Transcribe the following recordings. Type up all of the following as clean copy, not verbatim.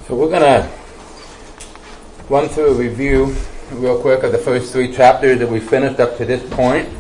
So we're going to run through a review real quick of the first three chapters that we finished up to this point.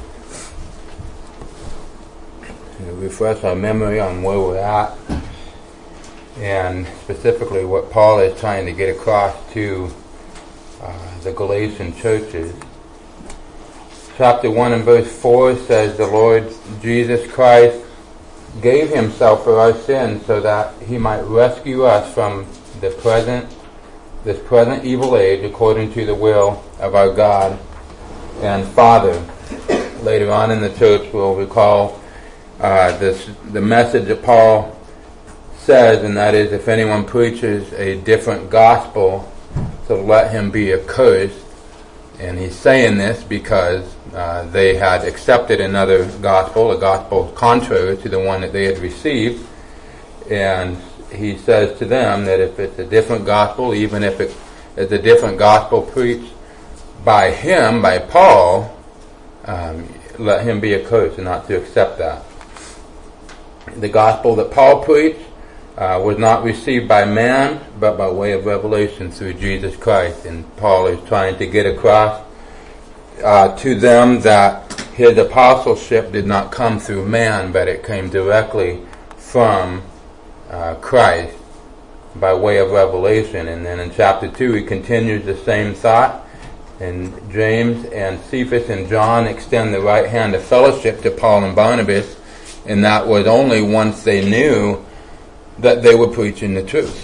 Refresh our memory on where we're at and specifically what Paul is trying to get across to the Galatian churches. Chapter 1 and verse 4 says, "The Lord Jesus Christ gave himself for our sins so that he might rescue us from this present evil age according to the will of our God and Father." Later on in the church we'll recall the message that Paul says, and that is, if anyone preaches a different gospel, so let him be accursed. And he's saying this because they had accepted another gospel, a gospel contrary to the one that they had received. And he says to them that if it's a different gospel, even if it's a different gospel preached by him, by Paul, let him be accursed and not to accept that. The gospel that Paul preached was not received by man, but by way of revelation through Jesus Christ. And Paul is trying to get across to them that his apostleship did not come through man, but it came directly from Christ by way of revelation. And then in chapter 2 he continues the same thought, and James and Cephas and John extend the right hand of fellowship to Paul and Barnabas, and that was only once they knew that they were preaching the truth.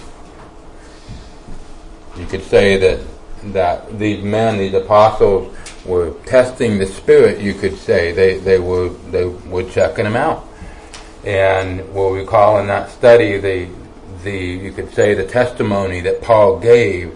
You could say that these men, these apostles, were testing the Spirit. You could say they were checking them out. And we'll recall in that study the you could say the testimony that Paul gave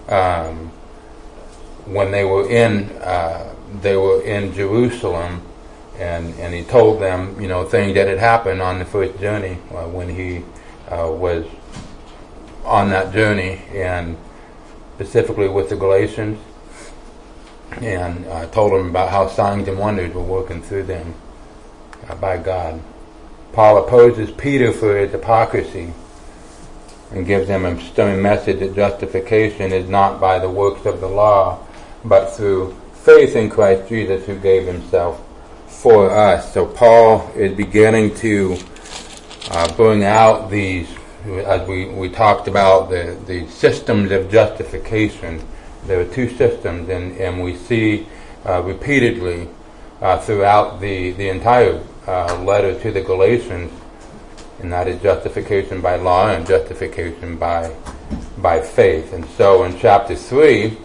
when they were in Jerusalem, and he told them, things that had happened on the first journey when he was on that journey, and specifically with the Galatians, and told them about how signs and wonders were working through them by God. Paul opposes Peter for his hypocrisy and gives him a stern message that justification is not by the works of the law, but through faith in Christ Jesus, who gave himself for us. So Paul is beginning to bring out these, as we talked about, the systems of justification. There are two systems, and we see repeatedly throughout the entire letter to the Galatians, and that is justification by law and justification by faith. And so in chapter 3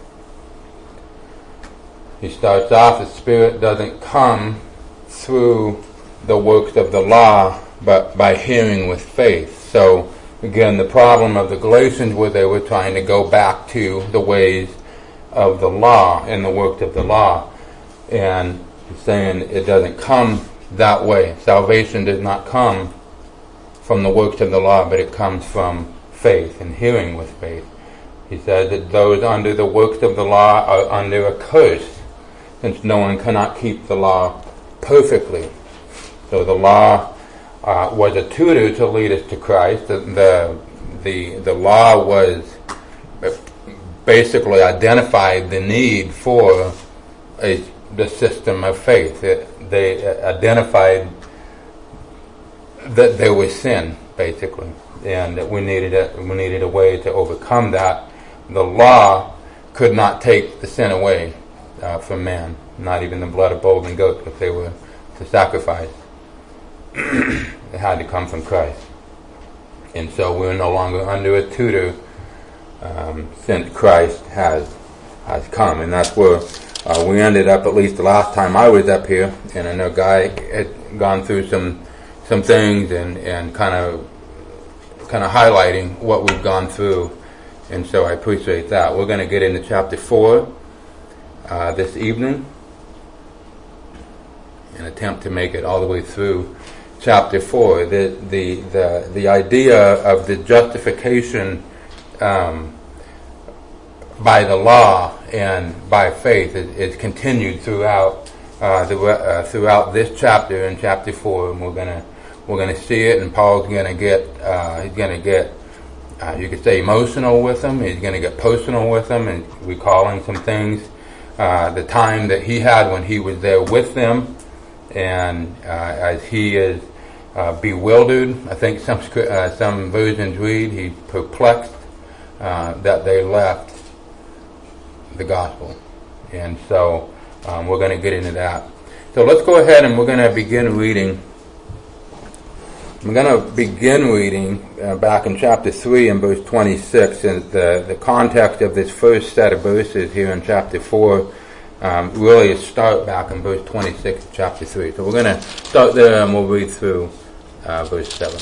he starts off, the Spirit doesn't come through the works of the law, but by hearing with faith. So again, the problem of the Galatians was they were trying to go back to the ways of the law and the works of the law. And he's saying it doesn't come that way. Salvation does not come from the works of the law, but it comes from faith and hearing with faith. He says that those under the works of the law are under a curse, since no one cannot keep the law perfectly. So the law was a tutor to lead us to Christ. The law was basically identified the need for the system of faith. They identified that there was sin, basically, and that we needed a way to overcome that. The law could not take the sin away from man, not even the blood of bulls and goats, if they were to sacrifice. It had to come from Christ. And so we're no longer under a tutor since Christ has come. And that's where we ended up, at least the last time I was up here. And I know Guy had gone through some things and kind of highlighting what we've gone through. And so I appreciate that. We're going to get into chapter 4 this evening and attempt to make it all the way through chapter 4. The idea of the justification by the law and by faith is continued throughout this chapter, in chapter 4, and we're gonna see it. And Paul's gonna get you could say, emotional with them. He's going to get personal with them and recalling some things, the time that he had when he was there with them, and as he is bewildered. I think some versions read he's perplexed that they left the gospel, and so we're going to get into that. So let's go ahead and we're going to begin reading. I'm going to begin reading back in chapter 3 and verse 26, and the context of this first set of verses here in chapter 4 really is start back in verse 26 of chapter 3. So we're going to start there and we'll read through verse 7.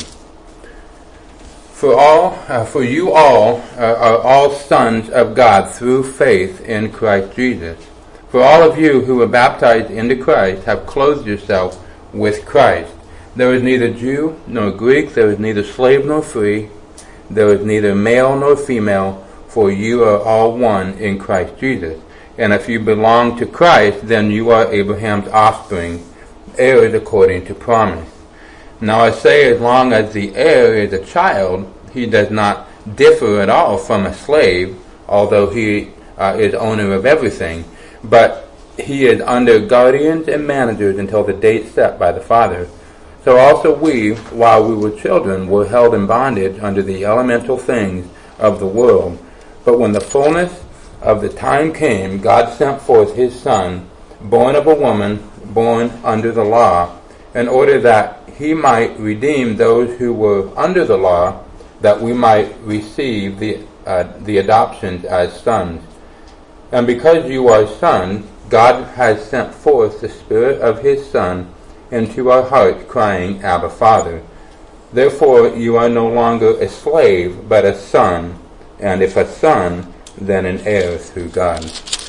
For you all are all sons of God through faith in Christ Jesus. For all of you who were baptized into Christ have clothed yourself with Christ. There is neither Jew nor Greek, there is neither slave nor free, there is neither male nor female, for you are all one in Christ Jesus. And if you belong to Christ, then you are Abraham's offspring, heirs according to promise. Now I say, as long as the heir is a child, he does not differ at all from a slave, although he is owner of everything, but he is under guardians and managers until the date set by the Father. So also we, while we were children, were held in bondage under the elemental things of the world. But when the fullness of the time came, God sent forth his Son, born of a woman, born under the law, in order that he might redeem those who were under the law, that we might receive the adoption as sons. And because you are sons, God has sent forth the Spirit of his Son into our hearts, crying, Abba, Father. Therefore you are no longer a slave, but a son, and if a son, then an heir through God.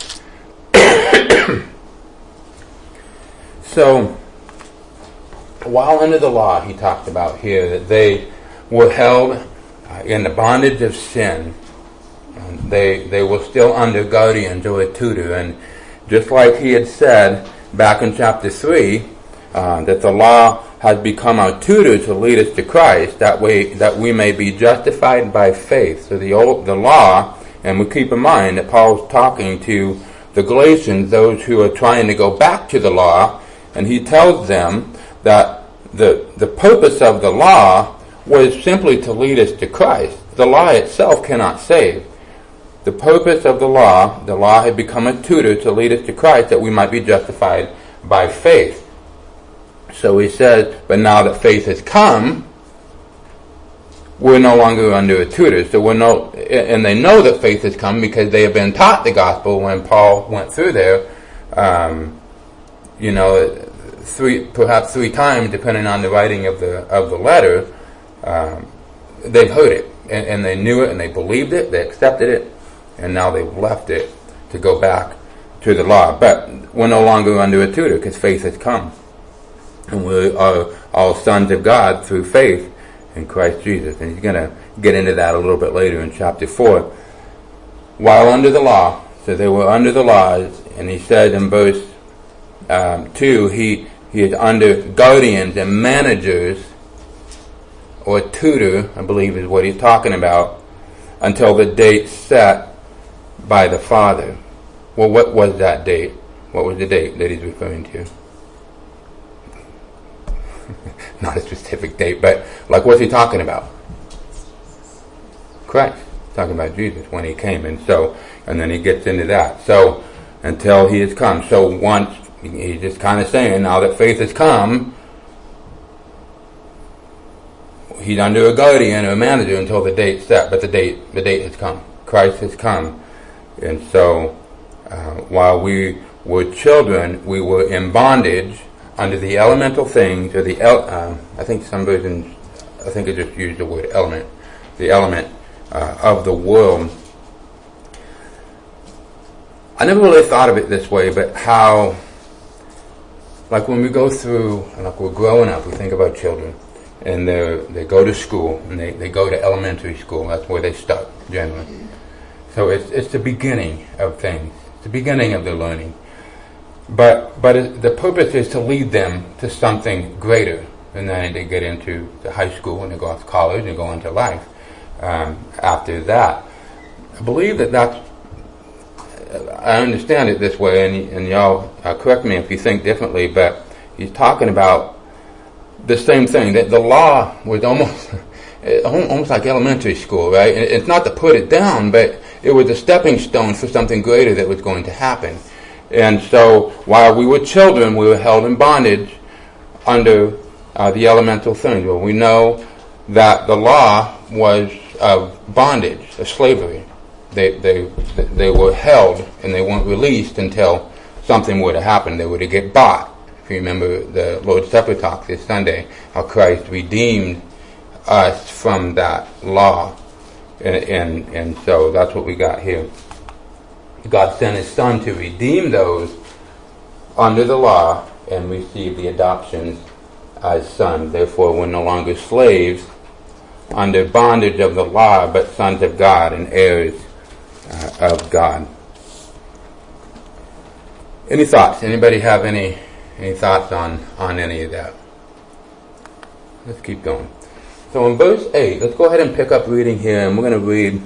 So, while under the law, he talked about here that they were held in the bondage of sin. They were still under guardians or a tutor, and just like he had said back in chapter 3, that the law has become our tutor to lead us to Christ, that way that we may be justified by faith. So the law, and we keep in mind that Paul's talking to the Galatians, those who are trying to go back to the law, and he tells them that the purpose of the law was simply to lead us to Christ. The law itself cannot save. The purpose of the law had become a tutor to lead us to Christ, that we might be justified by faith. So he says, but now that faith has come, we're no longer under a tutor. So and they know that faith has come because they have been taught the gospel when Paul went through there, perhaps three times, depending on the writing of the letter. They've heard it, and they knew it, and they believed it, they accepted it, and now they've left it to go back to the law. But we're no longer under a tutor because faith has come. And we are all sons of God through faith in Christ Jesus. And he's going to get into that a little bit later in chapter 4. While under the law, so they were under the laws, and he said in verse 2, he is under guardians and managers, or tutor, I believe is what he's talking about, until the date set by the Father. Well, what was that date? What was the date that he's referring to? Not a specific date, but like what's he talking about? Christ. He's talking about Jesus when he came, and then he gets into that. So until he has come. So once he's just kind of saying, now that faith has come, he's under a guardian or a manager until the date's set, but the date has come. Christ has come. And so while we were children, we were in bondage under the elemental things, or I think some versions, I think it just used the word element, the element of the world. I never really thought of it this way, but how, like when we go through, like we're growing up, we think about children, and they go to school, and they go to elementary school. That's where they start, generally. So it's the beginning of things. It's the beginning of their learning. But the purpose is to lead them to something greater. And then they get into the high school, and they go off to college, and go into life. after that. I believe I understand it this way, and y'all correct me if you think differently, but he's talking about the same thing, that the law was almost like elementary school, right? And it's not to put it down, but it was a stepping stone for something greater that was going to happen. And so while we were children, we were held in bondage under the elemental things. Well, we know that the law was of bondage, of slavery. They were held and they weren't released until something were to happen. They were to get bought. If you remember the Lord's Supper talk this Sunday, how Christ redeemed us from that law. And so that's what we got here. God sent His Son to redeem those under the law and receive the adoption as sons. Therefore, we're no longer slaves under bondage of the law, but sons of God and heirs of God. Any thoughts? Anybody have any thoughts on any of that? Let's keep going. So in verse 8, let's go ahead and pick up reading here, and we're going to read.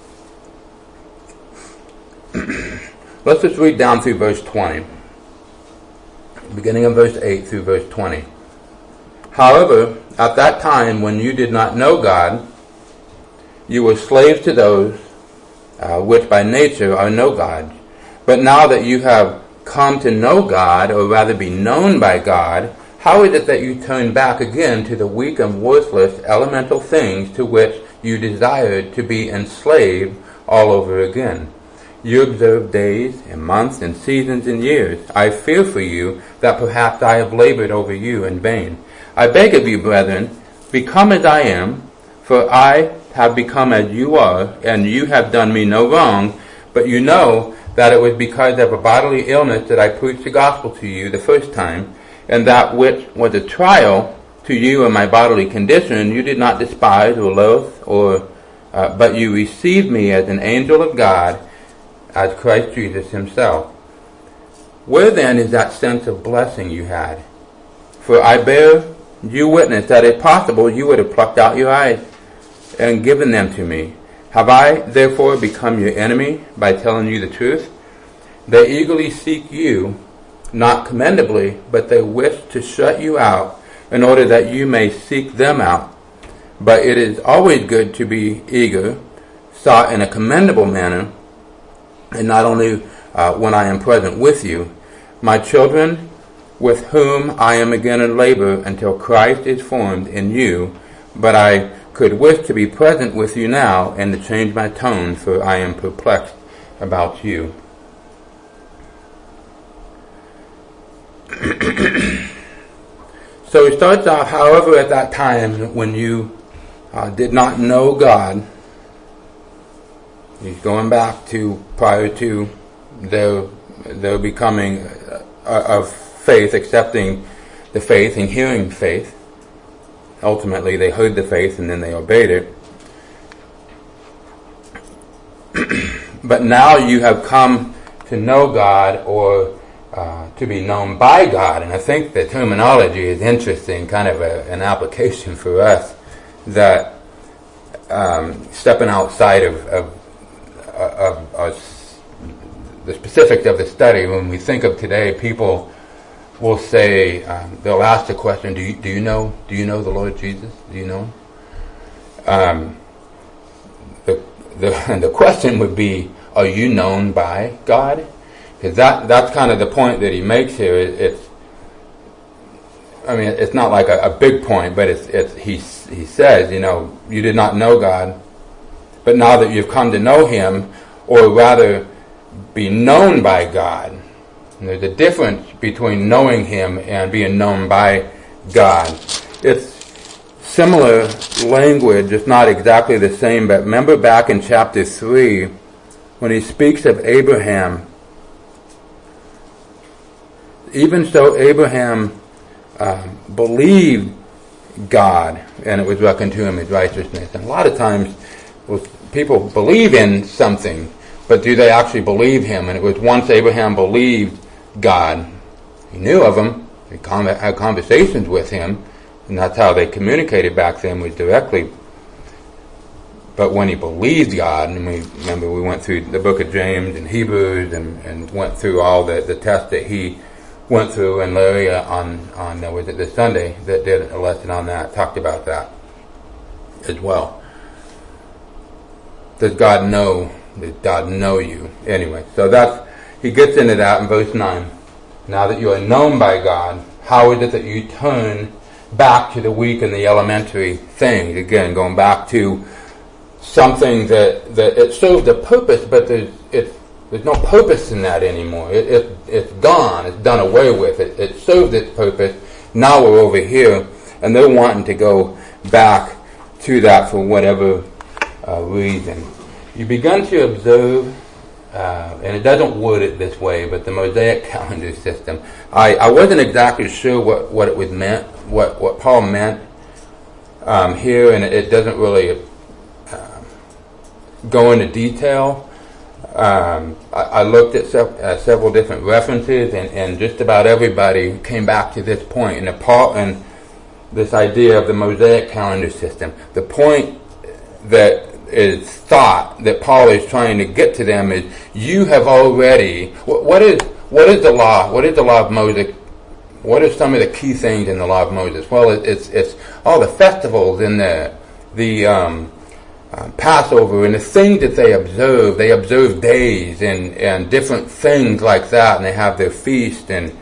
Let's just read down through verse 20. Beginning of verse 8 through verse 20. However, at that time when you did not know God, you were slaves to those which by nature are no gods. But now that you have come to know God, or rather be known by God, how is it that you turn back again to the weak and worthless elemental things to which you desired to be enslaved all over again? You observe days and months and seasons and years. I fear for you that perhaps I have labored over you in vain. I beg of you, brethren, become as I am, for I have become as you are, and you have done me no wrong, but you know that it was because of a bodily illness that I preached the gospel to you the first time, and that which was a trial to you in my bodily condition you did not despise or loathe, but you received me as an angel of God, as Christ Jesus Himself. Where then is that sense of blessing you had? For I bear you witness that if possible you would have plucked out your eyes and given them to me. Have I therefore become your enemy by telling you the truth? They eagerly seek you, not commendably, but they wish to shut you out in order that you may seek them out. But it is always good to be eager, sought in a commendable manner, and not only when I am present with you. My children, with whom I am again in labor until Christ is formed in you, but I could wish to be present with you now and to change my tone, for I am perplexed about you. So he starts out, however, at that time when you did not know God. He's going back to prior to their becoming of faith, accepting the faith and hearing faith. Ultimately, they heard the faith and then they obeyed it. But now you have come to know God, or to be known by God. And I think the terminology is interesting, kind of an application for us, that stepping outside of the specifics of the study. When we think of today, people will say, they'll ask the question, do you know the Lord Jesus? Do you know him? The question would be, are you known by God? Because that's kind of the point that he makes here. It's not like a big point, but he says, you did not know God, but now that you've come to know Him, or rather be known by God. And there's a difference between knowing Him and being known by God. It's similar language, it's not exactly the same, but remember back in chapter 3, when he speaks of Abraham. Even so, Abraham believed God, and it was reckoned to him as righteousness. And a lot of times, people believe in something, but do they actually believe Him? And it was once Abraham believed God, he knew of Him, he had conversations with Him, and that's how they communicated back then, was directly. But when he believed God, and we went through the book of James and Hebrews and went through all the tests that he went through, and Larry was it this Sunday that did a lesson on that, talked about that as well. Does God know? Does God know you? Anyway, so he gets into that in verse 9. Now that you are known by God, how is it that you turn back to the weak and the elementary things? Again, going back to something that it served a purpose, but there's no purpose in that anymore. It's gone. It's done away with. It served its purpose. Now we're over here, and they're wanting to go back to that for whatever reason. You begin to observe, and it doesn't word it this way, but the Mosaic calendar system. I wasn't exactly sure what it was meant, what Paul meant here, and it doesn't really go into detail. I looked at several different references, and just about everybody came back to this point, and this idea of the Mosaic calendar system. The point that is thought that Paul is trying to get to them is, you have already, what is the law? What is the law of Moses? What are some of the key things in the law of Moses? Well, it's all the festivals and the Passover and the things that they observe. They observe days and different things like that, and they have their feast, and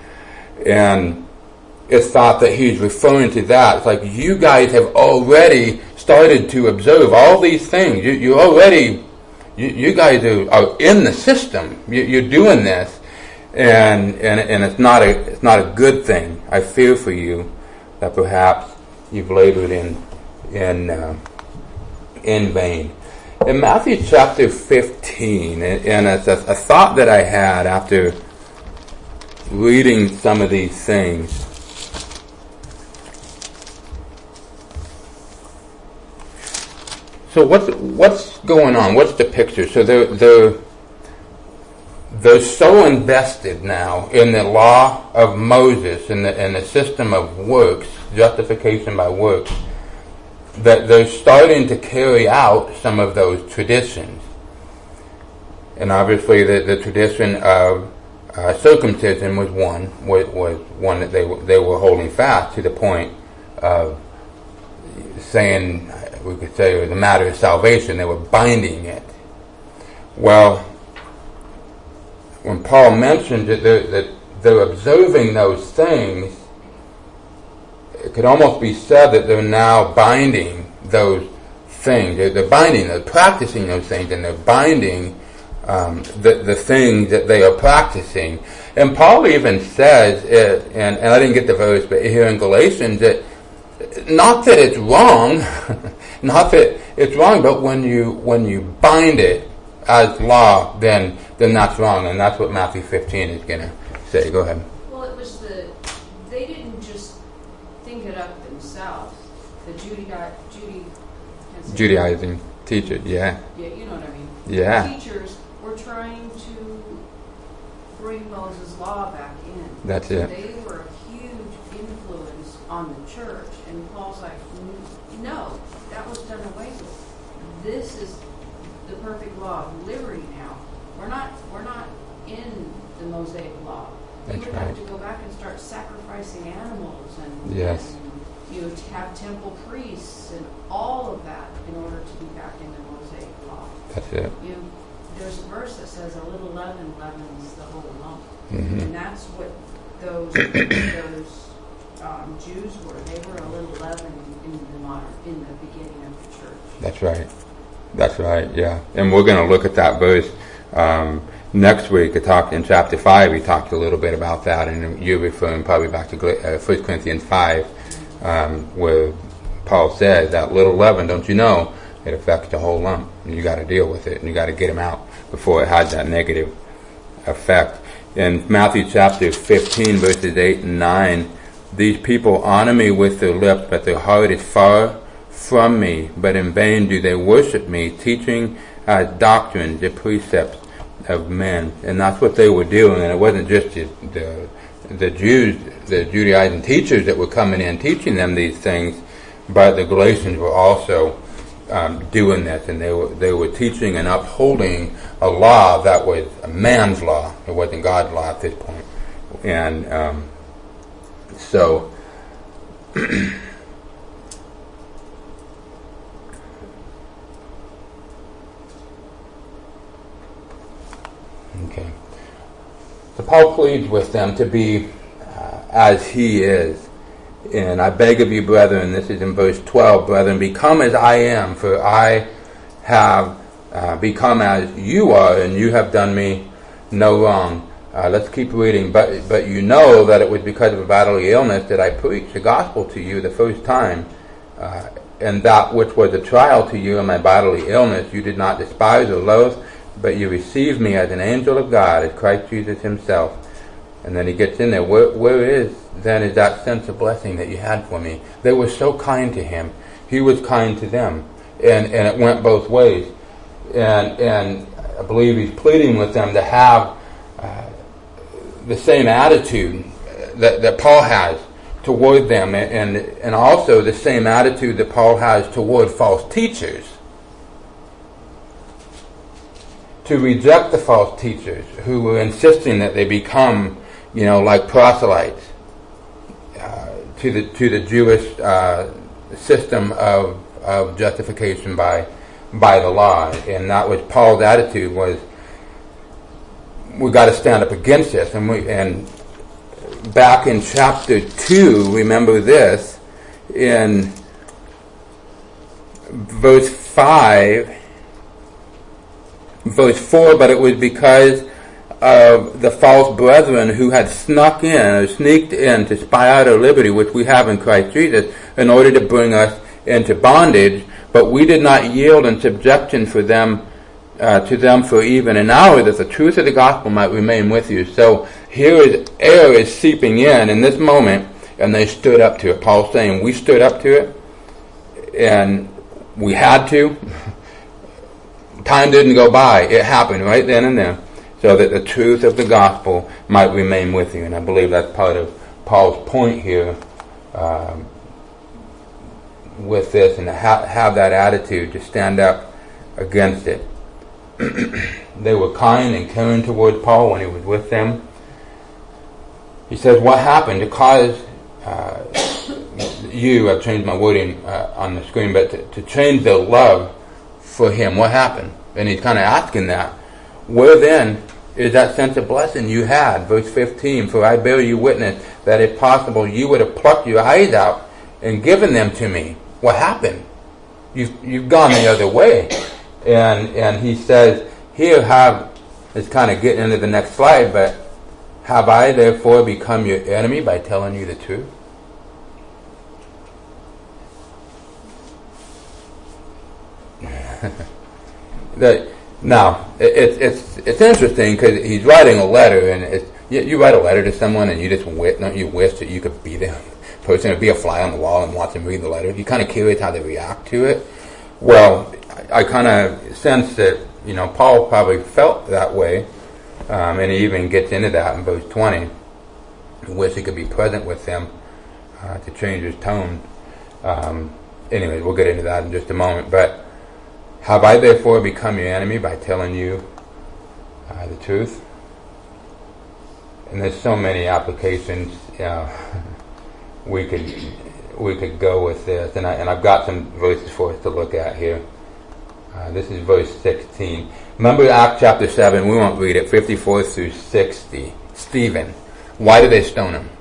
it's thought that he's referring to that. It's like, you guys have already started to observe all these things. You guys are in the system. You're doing this, and it's not a good thing. I fear for you that perhaps you've labored in vain. In Matthew chapter 15, and it's a thought that I had after reading some of these things. So what's going on? What's the picture? So they're so invested now in the law of Moses and the system of works, justification by works, that they're starting to carry out some of those traditions. And obviously the tradition of circumcision was one that they were holding fast, to the point of saying, we could say, it was a matter of salvation. They were binding it. Well, when Paul mentioned that they're observing those things, it could almost be said that they're now binding those things. They're binding, they're practicing those things, and they're binding the things that they are practicing. And Paul even says, and I didn't get the verse, but here in Galatians, that not that it's wrong, not that it's wrong, but when you bind it as law, then that's wrong, and that's what Matthew 15 is going to say. Go ahead. Well, it was they didn't just think it up themselves. The Judaizing teachers, yeah. Yeah, you know what I mean. Yeah. The teachers were trying to bring Moses' law back in. That's so it. They were a huge influence on the church, and Paul's like, no, that was done away with. This is the perfect law of liberty now. We're not in the Mosaic law. We would have to go back and start sacrificing animals and yes. And, have temple priests and all of that in order to be back in the Mosaic law. That's it. There's a verse that says a little leaven leavens the whole lump. Mm-hmm. And that's what those Jews were. They were a little leaven in the beginning of the church. That's right, yeah. And we're going to look at that verse next week. In chapter 5, we talked a little bit about that, and you're referring probably back to 1 Corinthians 5, where Paul says that little leaven, don't you know, it affects the whole lump, and you got to deal with it, and you got to get them out before it has that negative effect. In Matthew chapter 15, verses 8 and 9, these people honor me with their lips, but their heart is far from me, but in vain do they worship me, teaching as doctrine the precepts of men. And that's what they were doing, and it wasn't just the Jews, the Judaizing teachers that were coming in teaching them these things, but the Galatians were also doing this, and they were teaching and upholding a law that was a man's law. It wasn't God's law at this point. And so okay. So Paul pleads with them to be as he is. And I beg of you, brethren, this is in verse 12, brethren, become as I am, for I have become as you are, and you have done me no wrong. Let's keep reading. But you know that it was because of a bodily illness that I preached the gospel to you the first time, and that which was a trial to you in my bodily illness you did not despise or loathe, but you received me as an angel of God, as Christ Jesus himself. And then he gets in there. Where is that sense of blessing that you had for me? They were so kind to him. He was kind to them. And it went both ways. And I believe he's pleading with them to have the same attitude that Paul has toward them, and also the same attitude that Paul has toward false teachers. To reject the false teachers who were insisting that they become, like proselytes to the Jewish system of justification by the law. And that was Paul's attitude, was we got to stand up against this. And back in chapter 2, remember this, in verse 4, but it was because of the false brethren who had sneaked in to spy out our liberty, which we have in Christ Jesus, in order to bring us into bondage. But we did not yield in subjection for them to them for even an hour, that the truth of the gospel might remain with you. So here air is seeping in this moment, and they stood up to it. Paul's saying we stood up to it, and we had to. Time didn't go by. It happened right then and there, so that the truth of the gospel might remain with you. And I believe that's part of Paul's point here with this, and to have that attitude to stand up against it. They were kind and caring toward Paul when he was with them. He says, what happened to cause you, I've changed my wording on the screen, but to change their love for him? What happened? And he's kind of asking that. Where then is that sense of blessing you had? Verse 15, for I bear you witness that if possible you would have plucked your eyes out and given them to me. What happened? You've gone the other way. And he says, here it's kind of getting into the next slide, but have I therefore become your enemy by telling you the truth? Now, it's interesting because he's writing a letter, and you write a letter to someone and don't you wish that you could be the person, or be a fly on the wall and watch them read the letter? You're kind of curious how they react to it. Well, I kind of sense that, Paul probably felt that way, and he even gets into that in verse 20. He wished he could be present with them to change his tone. Anyway, we'll get into that in just a moment. But have I therefore become your enemy by telling you the truth? And there's so many applications we could go with this, and I've got some verses for us to look at here. This is verse 16. Remember Acts chapter 7, we won't read it, 54 through 60. Stephen, why did they stone him?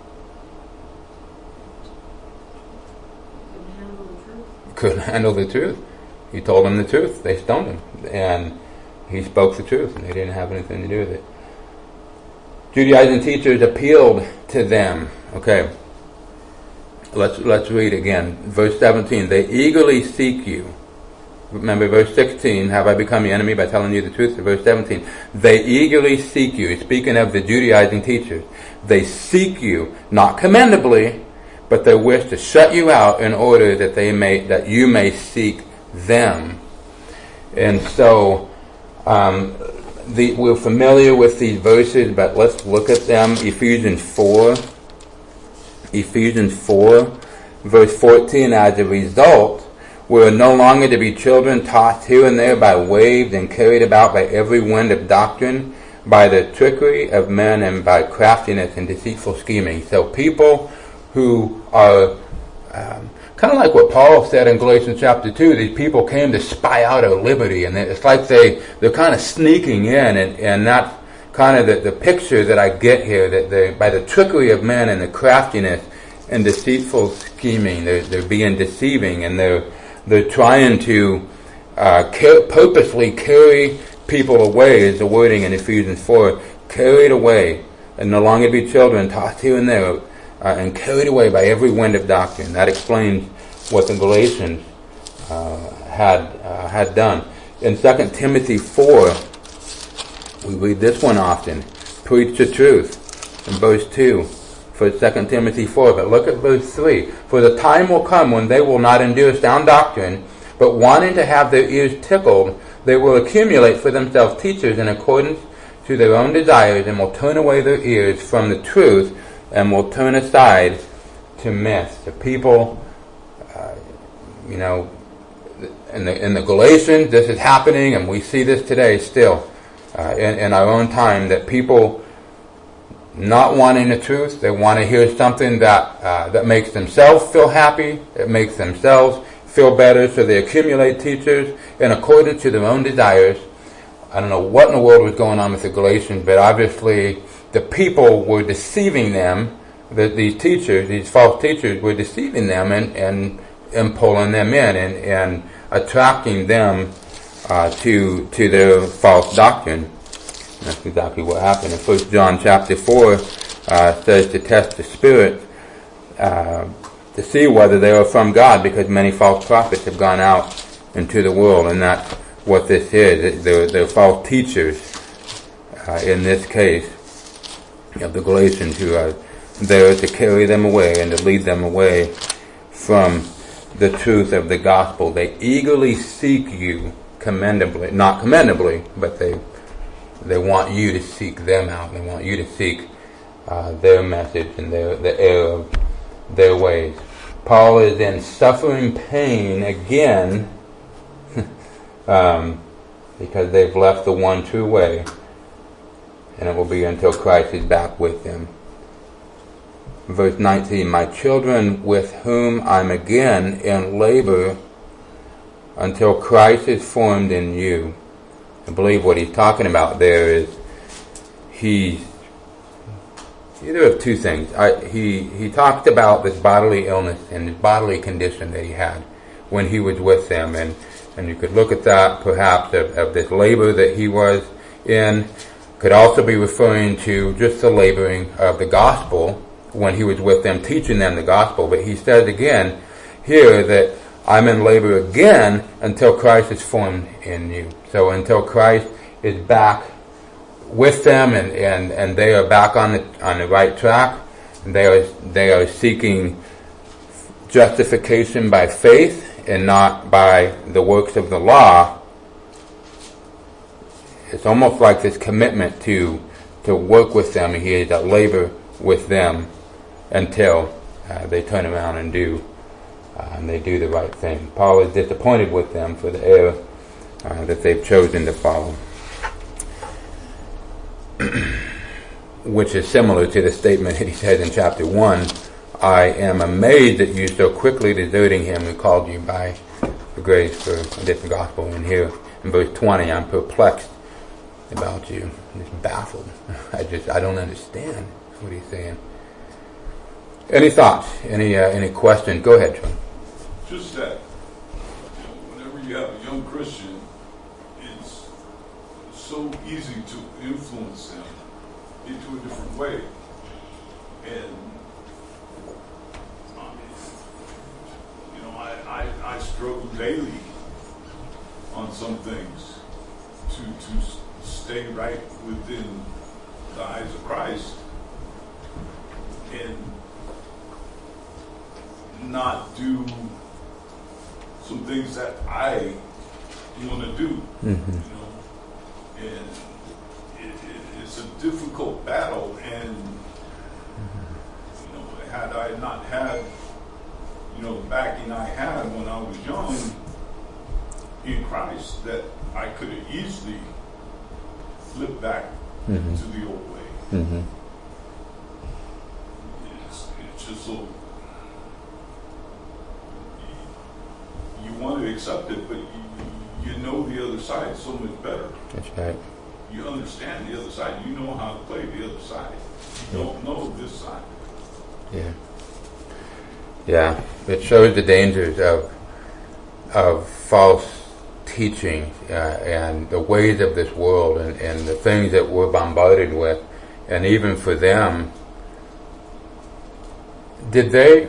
Couldn't handle the truth. He told them the truth. They stoned him. And he spoke the truth, and they didn't have anything to do with it. Judaizing teachers appealed to them. Okay. Let's read again. Verse 17. They eagerly seek you. Remember verse 16. Have I become your enemy by telling you the truth? Verse 17. They eagerly seek you. Speaking of the Judaizing teachers. They seek you, not commendably, but they wish to shut you out in order that you may seek them. And so we're familiar with these verses, but let's look at them. Ephesians 4, verse 14. As a result, We're no longer to be children tossed here and there by waves and carried about by every wind of doctrine, by the trickery of men and by craftiness and deceitful scheming. So people who are kind of like what Paul said in Galatians chapter 2, these people came to spy out our liberty, and it's like they're kind of sneaking in, and that's kind of the picture that I get here, that they, by the trickery of men and the craftiness and deceitful scheming, they're being deceiving, and they're trying to purposely carry people away, is the wording in Ephesians 4, carried away, and no longer be children, tossed here and there, and carried away by every wind of doctrine. That explains what the Galatians had done. In 2 Timothy 4, we read this one often, preach the truth, in verse 2 for 2 Timothy 4. But look at verse 3. For the time will come when they will not endure sound doctrine, but wanting to have their ears tickled, they will accumulate for themselves teachers in accordance to their own desires, and will turn away their ears from the truth, and will turn aside to myths. The people, in the Galatians, this is happening, and we see this today still in our own time, that people not wanting the truth, they want to hear something that makes themselves feel happy, it makes themselves feel better, so they accumulate teachers in accordance to their own desires. I don't know what in the world was going on with the Galatians, but obviously the people were deceiving them, these teachers, these false teachers were deceiving them and pulling them in and attracting them to their false doctrine. That's exactly what happened. In 1 John chapter 4 says to test the spirit to see whether they are from God, because many false prophets have gone out into the world, and that's what this is. They're false teachers in this case of the Galatians, who are there to carry them away and to lead them away from the truth of the gospel. They eagerly seek you commendably, not commendably, but they want you to seek them out. They want you to seek their message and the error of their ways. Paul is in suffering pain again because they've left the one true way, and it will be until Christ is back with them. Verse 19, my children, with whom I'm again in labor until Christ is formed in you. I believe what he's talking about there is he's either of two things. He talked about this bodily illness and his bodily condition that he had when he was with them, and you could look at that perhaps of this labor that he was in. Could also be referring to just the laboring of the gospel when he was with them, teaching them the gospel. But he says again here that I'm in labor again until Christ is formed in you. So until Christ is back with them and they are back on the right track, they are seeking justification by faith and not by the works of the law. It's almost like this commitment to work with them, and he is at labor with them until they turn around and they do the right thing. Paul is disappointed with them for the error that they've chosen to follow, which is similar to the statement that he said in chapter 1, I am amazed at you so quickly deserting him who called you by the grace for a different gospel. And here in verse 20, I'm perplexed about you. I'm just baffled. I don't understand what he's saying. Any thoughts? Any questions? Go ahead, John. Just that, whenever you have a young Christian, it's so easy to influence them into a different way. And I struggle daily on some things to stay right within the eyes of Christ and not do some things that I want to do, and it's a difficult battle. And had I not had the backing I had when I was young, in Christ that I could have easily flipped back to the old way. Mm-hmm. It's just so you want to accept it, but you know the other side so much better. That's right. You understand the other side. You know how to play the other side. You don't know this side. Yeah. Yeah. It shows the dangers of false teaching and the ways of this world and the things that we're bombarded with. And even for them, did they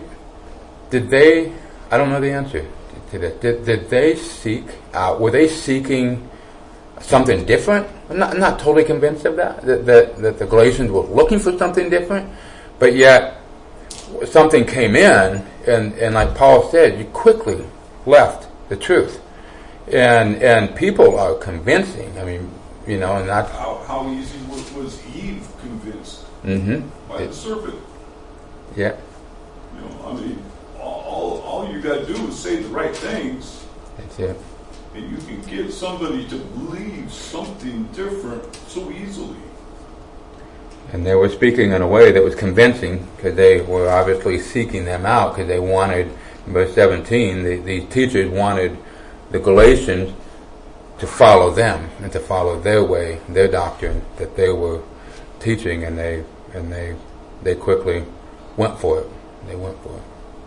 I don't know the answer to this. Did they seek out, were they seeking something different? I'm not totally convinced of that the Galatians were looking for something different, but yet something came in and like Paul said, you quickly left the truth. And people are convincing. I mean, you know, and that's how easy was Eve convinced by the serpent? Yeah. You know, I mean, all you got to do is say the right things. That's it. And you can get somebody to believe something different so easily. And they were speaking in a way that was convincing because they were obviously seeking them out because they wanted, in verse 17, the teachers wanted the Galatians to follow them and to follow their way, their doctrine that they were teaching, and they quickly went for it. They went for it.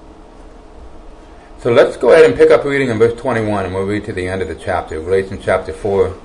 So let's go ahead and pick up reading in verse 21, and we'll read to the end of the chapter. Galatians chapter 4,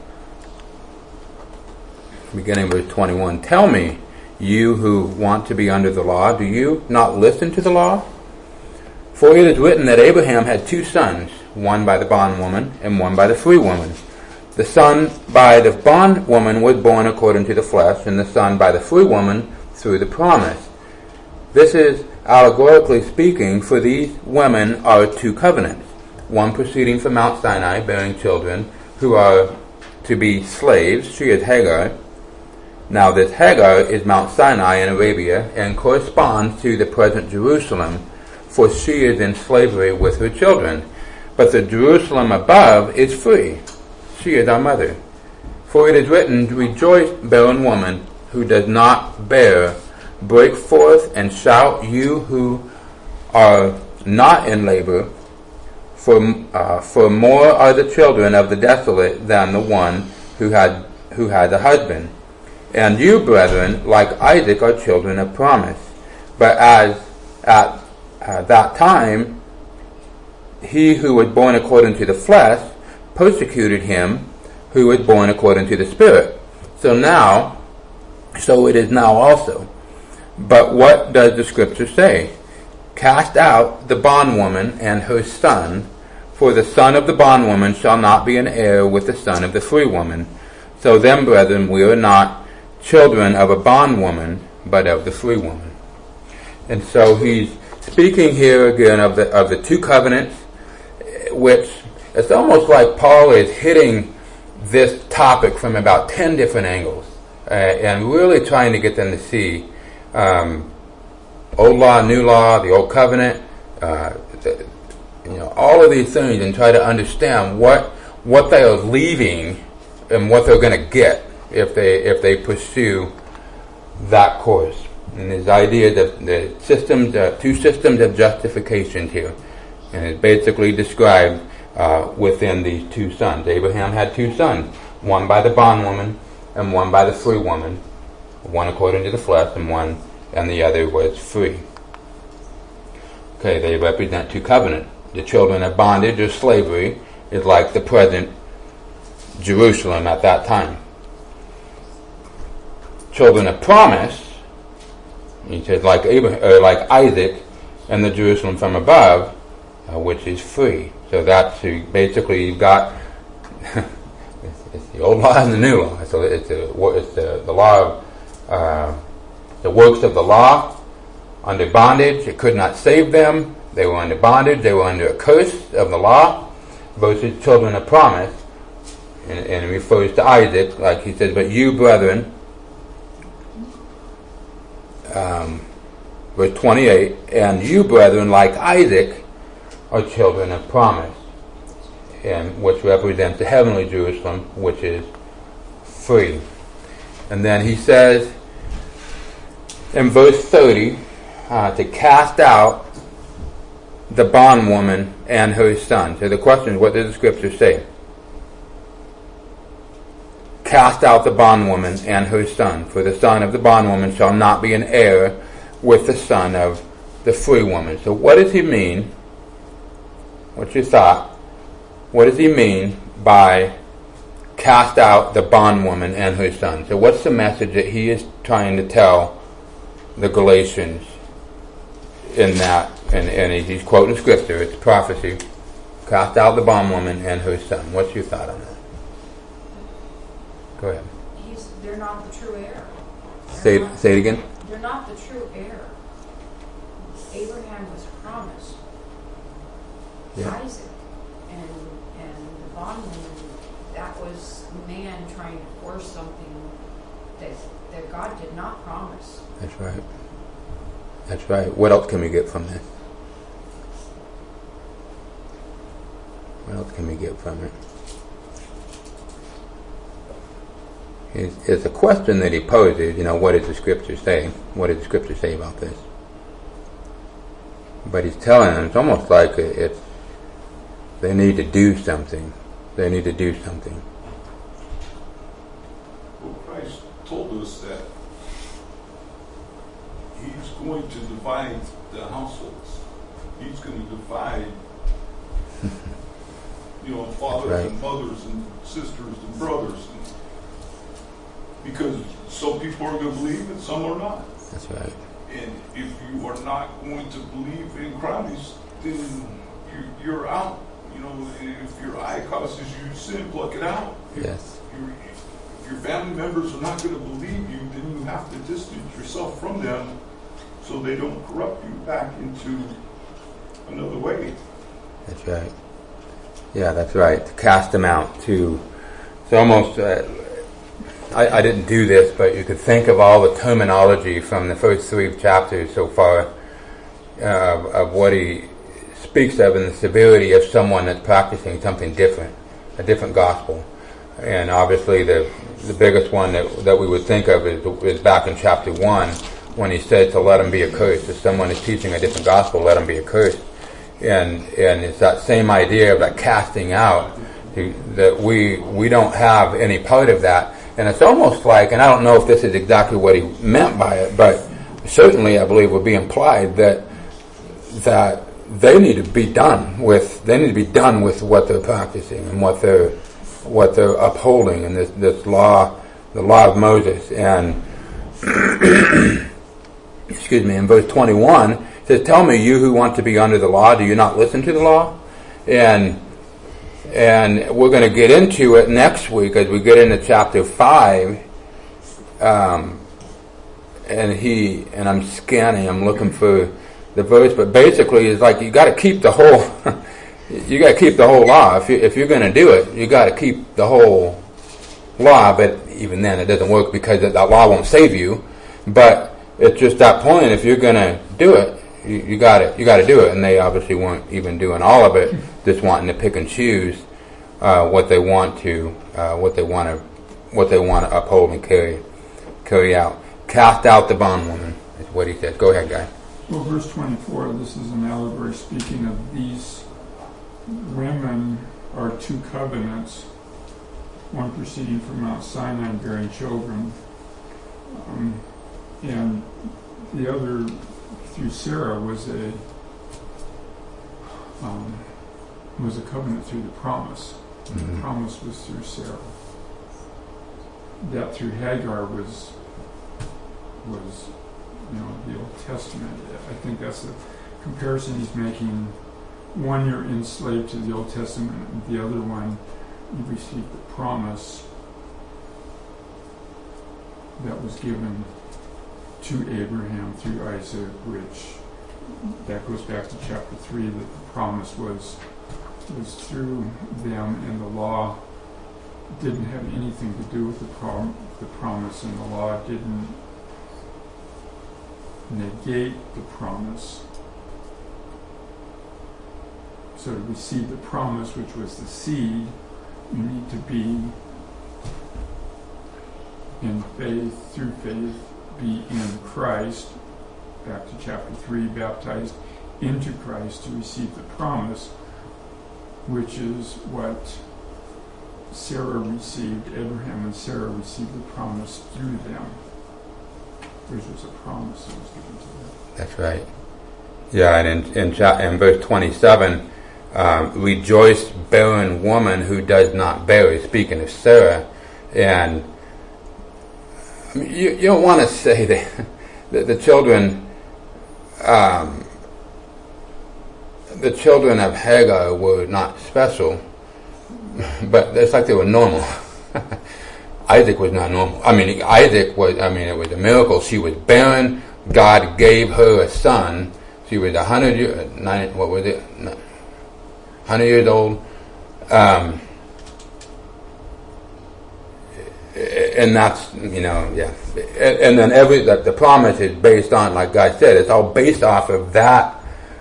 beginning verse 21. Tell me, you who want to be under the law, do you not listen to the law? For it is written that Abraham had two sons, one by the bondwoman and one by the free woman. The son by the bondwoman was born according to the flesh, and the son by the free woman through the promise. This is allegorically speaking, for these women are two covenants, one proceeding from Mount Sinai, bearing children who are to be slaves. She is Hagar. Now this Hagar is Mount Sinai in Arabia and corresponds to the present Jerusalem, for she is in slavery with her children. But the Jerusalem above is free. She is our mother. For it is written, rejoice, barren woman, who does not bear. Break forth and shout, you who are not in labor, for more are the children of the desolate than the one who had a husband. And you, brethren, like Isaac, are children of promise. But as at that time he who was born according to the flesh persecuted him who was born according to the Spirit. So it is now also. But what does the Scripture say? Cast out the bondwoman and her son, for the son of the bondwoman shall not be an heir with the son of the free woman. So then, brethren, we are not children of a bondwoman, but of the free woman. And so he's speaking here again of the two covenants, which it's almost like Paul is hitting this topic from about 10 different angles, and really trying to get them to see old law, new law, the old covenant, all of these things, and try to understand what they are leaving and what they're going to get if they pursue that course. And his idea that the systems, two systems of justification here, and it's basically described within these two sons. Abraham had two sons, one by the bondwoman and one by the free woman, one according to the flesh and the other was free. Okay, they represent two covenants. The children of bondage or slavery is like the present Jerusalem at that time. Children of promise, he says, like Isaac and the Jerusalem from above, which is free. So that's basically you've got it's the old law and the new law. So it's the law of the works of the law under bondage. It could not save them. They were under bondage. They were under a curse of the law. Versus children of promise, and it refers to Isaac, like he says, but you, brethren, verse 28, and you, brethren, like Isaac, are children of promise. and which represents the heavenly Jerusalem, which is free. And then he says in verse 30 to cast out the bondwoman and her son. So the question is, what does the scripture say? Cast out the bondwoman and her son, for the son of the bondwoman shall not be an heir with the son of the free woman. So what does he mean? What's your thought? What does he mean by cast out the bondwoman and her son? So what's the message that he is trying to tell the Galatians in that? And he's quoting scripture. It's prophecy. Cast out the bondwoman and her son. What's your thought on that? Go ahead. They're not the true heir. Say it again. They're not the true heir. Abraham was promised Isaac, and the bondwoman, that was man trying to force something that God did not promise. That's right. That's right. What else can we get from this? What else can we get from it? It's a question that he poses, what does the scripture say? What does the scripture say about this? But he's telling them, it's almost like they need to do something. They need to do something. Well, Christ told us that he's going to divide the households. He's going to divide, fathers right. and mothers and sisters and brothers. Because some people are going to believe and some are not. That's right. And if you are not going to believe in Christ, then you're out. If your eye causes you sin, pluck it out. Yes. If your family members are not going to believe you, then you have to distance yourself from them so they don't corrupt you back into another way. That's right. Yeah, that's right. To cast them out. It's almost... I didn't do this, but you could think of all the terminology from the first 3 chapters so far of what he speaks of and the severity of someone that's practicing something different, a different gospel. And obviously the biggest one that we would think of is back in chapter 1 when he said to let him be accursed. If someone is teaching a different gospel, let him be accursed. And it's that same idea of that casting out, that we don't have any part of that. And it's almost like, and I don't know if this is exactly what he meant by it, but certainly I believe would be implied that they need to be done with what they're practicing and what they're upholding in this law, the law of Moses. And excuse me, in verse 21 it says, "Tell me, you who want to be under the law, do you not listen to the law?" And we're going to get into it next week as we get into chapter 5. And I'm scanning, I'm looking for the verse, but basically it's like you got to keep the whole law. If you're going to do it, you got to keep the whole law. But even then, it doesn't work because that law won't save you. But it's just that point. If you're going to do it, you got to do it. And they obviously weren't even doing all of it, just wanting to pick and choose what they want to uphold and carry out. Cast out the bondwoman is what he says. Go ahead, guy. Well, verse 24, this is an allegory speaking of these women are 2 covenants, one proceeding from Mount Sinai bearing children, and the other through Sarah was a covenant through the promise. Mm-hmm. The promise was through Sarah. That through Hagar was the Old Testament. I think that's the comparison he's making. One, you're enslaved to the Old Testament, and the other one, you received the promise that was given to Abraham through Isaac, which that goes back to chapter 3, that the promise was through them, and the law didn't have anything to do with the promise, and the law didn't negate the promise. So to receive the promise, which was the seed, you need to be in faith, through faith, be in Christ, back to chapter 3, baptized into Christ to receive the promise, which is what Sarah received. Abraham and Sarah received the promise through them. There was a promise that was given to them. That's right. Yeah, and in verse 27, rejoice, barren woman who does not bear, speaking of Sarah. And I mean, you don't want to say that the children of Hagar were not special, but it's like they were normal. Isaac was not normal. It was a miracle. She was barren. God gave her a son. She was 100 years old. And that's, yeah. And then the promise is based on, like God said, it's all based off of that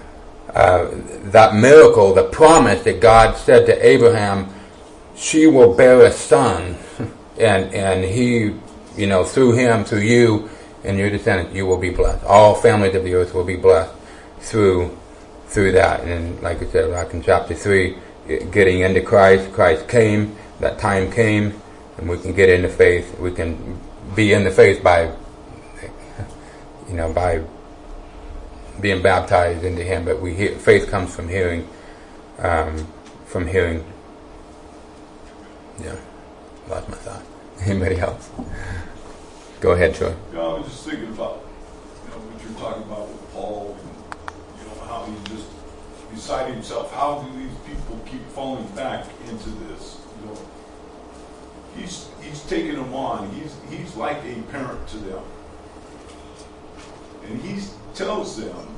miracle, the promise that God said to Abraham, she will bear a son, and he, through him, through you, and your descendants, you will be blessed. All families of the earth will be blessed through that. And like I said, like in chapter 3, getting into Christ came, that time came, and we can get into faith. We can be in the faith by being baptized into Him. But faith comes from hearing. Yeah, lost my thought. Anybody else? Go ahead, Troy. Yeah, I was just thinking about what you're talking about with Paul, and how he's just beside himself. How do these people keep falling back into this? He's taking them on. He's like a parent to them, and he tells them,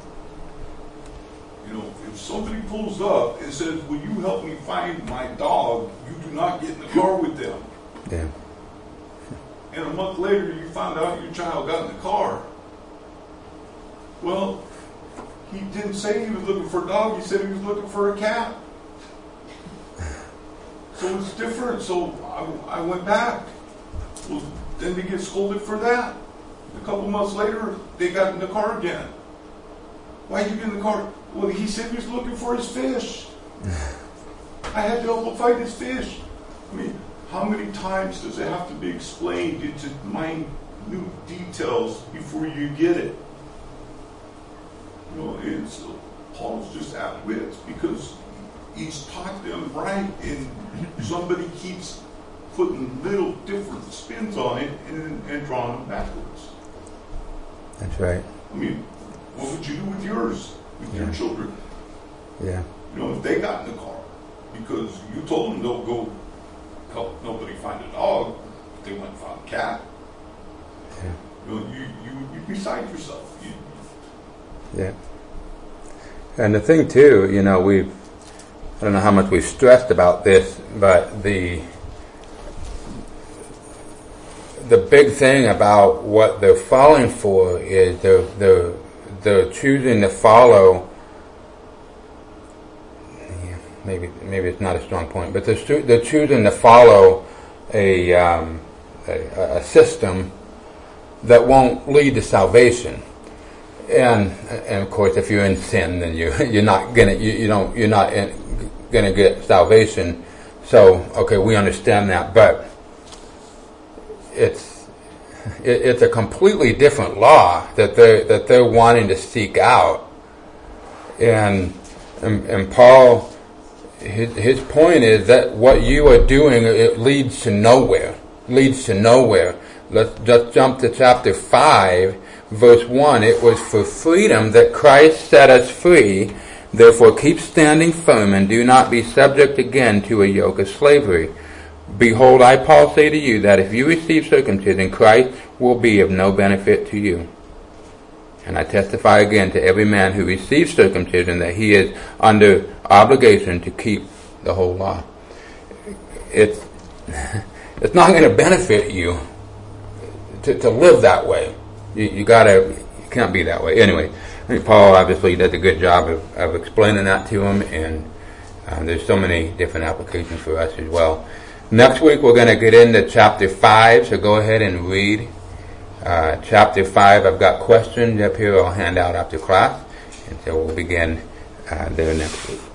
if somebody pulls up and says, "Will you help me find my dog?" You do not get in the car with them. Yeah. And a month later, you find out your child got in the car. Well, he didn't say he was looking for a dog. He said he was looking for a cat. So it's different. So I went back. Well, then they get scolded for that. A couple months later, they got in the car again. Why did you get in the car? Well, he said he was looking for his fish. I had to help him find his fish. How many times does it have to be explained into minute details before you get it? Paul's just at wits because he's taught them right, and somebody keeps putting little different spins on it and drawing them backwards. That's right. What would you do with yours, with your children? Yeah. If they got in the car because you told them they'll go help nobody find a dog, but they went and found a cat. Yeah. You would be beside yourself. Yeah. And the thing too, I don't know how much we've stressed about this, but the big thing about what they're falling for is they're choosing to follow. Maybe it's not a strong point, but they're choosing to follow a system that won't lead to salvation. And of course, if you're in sin, then you're not gonna get salvation. So okay, we understand that, but it's a completely different law that they're wanting to seek out. And Paul, his point is that what you are doing, it leads to nowhere. Let's just jump to chapter 5. Verse 1, it was for freedom that Christ set us free. Therefore keep standing firm and do not be subject again to a yoke of slavery. Behold, I, Paul, say to you that if you receive circumcision, Christ will be of no benefit to you. And I testify again to every man who receives circumcision that he is under obligation to keep the whole law. It's not going to benefit you to live that way. You can't be that way. Anyway, I think Paul obviously does a good job of explaining that to him, and There's so many different applications for us as well. Next week we're going to get into chapter 5, so go ahead and read chapter 5. I've got questions up here I'll hand out after class, and so we'll begin there next week.